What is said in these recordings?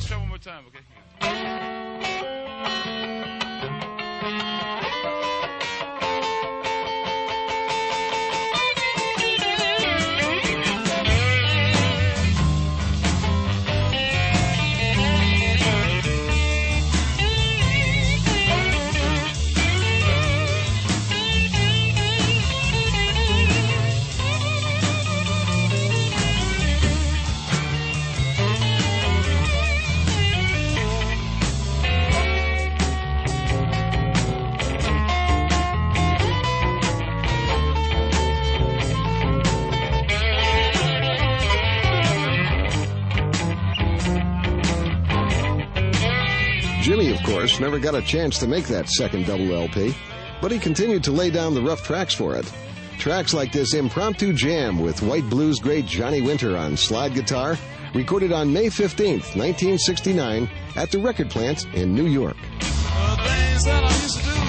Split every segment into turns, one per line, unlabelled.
try one more time, okay?
Jimmy, of course, never got a chance to make that second double LP, but he continued to lay down the rough tracks for it. Tracks like this impromptu jam with white blues great Johnny Winter on slide guitar, recorded on May 15th, 1969, at the record plant in New York.
Things that I used to do,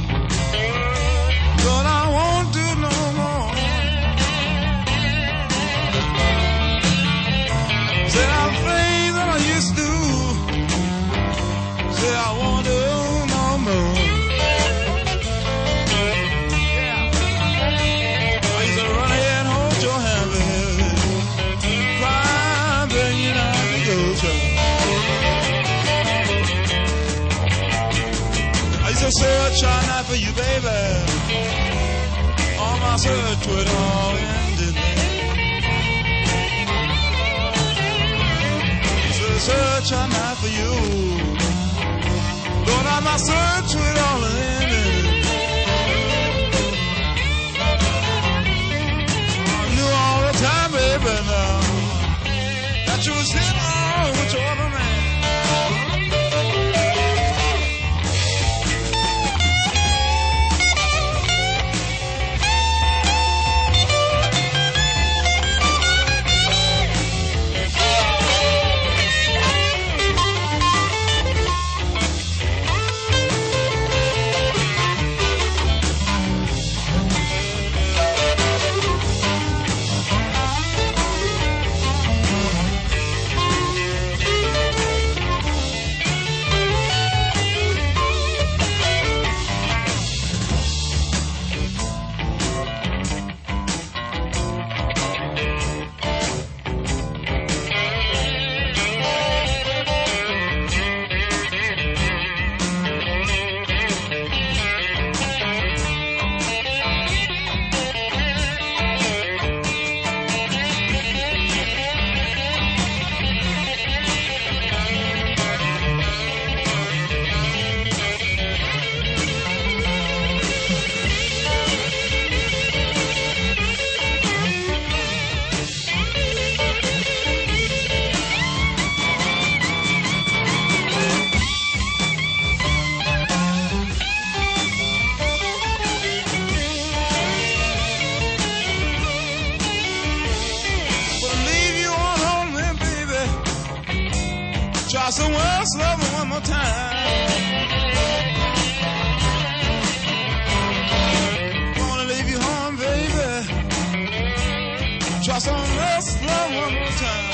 but I won't do no more. Said I'm things that I used to do. Say I won't do no more. Yeah. I used to run ahead and hold your hand, baby. Cry, beg you not to go, child. I used to search all night for you, baby. All my search would all ended. I used to search all night for you. Lord, I'm my search with all ended. I knew all the time, baby, now that you was in all with your other man. Try someone else loving one more time. Wanna leave you home, baby. Try someone else love one more time.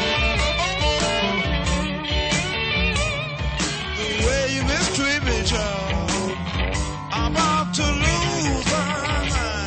The way you mistreat me, child, I'm about to lose my mind.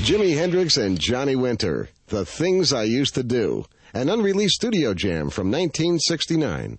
Jimi Hendrix and Johnny Winter, The Things I Used to Do, an unreleased studio jam from 1969.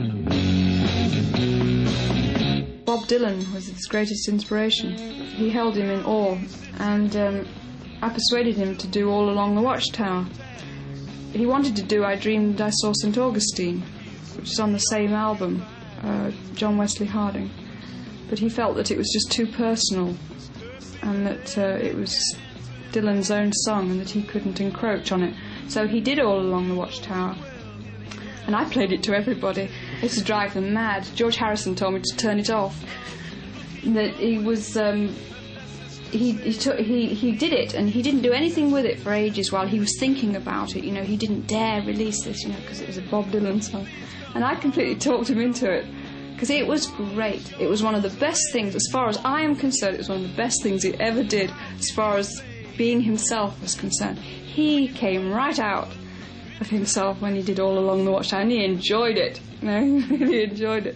Bob Dylan was his greatest inspiration. He held him in awe, and I persuaded him to do All Along the Watchtower. He wanted to do I Dreamed I Saw St. Augustine, which is on the same album, John Wesley Harding. But he felt that it was just too personal, and that it was Dylan's own song, and that he couldn't encroach on it. So he did All Along the Watchtower, and I played it to everybody. It used to drive them mad. George Harrison told me to turn it off. That he was... He did it, and he didn't do anything with it for ages while he was thinking about it. You know, he didn't dare release this, you know, because it was a Bob Dylan song. And I completely talked him into it, because it was great. It was one of the best things, as far as I am concerned, it was one of the best things he ever did, as far as being himself was concerned. He came right out of himself when he did All Along the Watchtower, and he enjoyed it. You know, he really enjoyed it.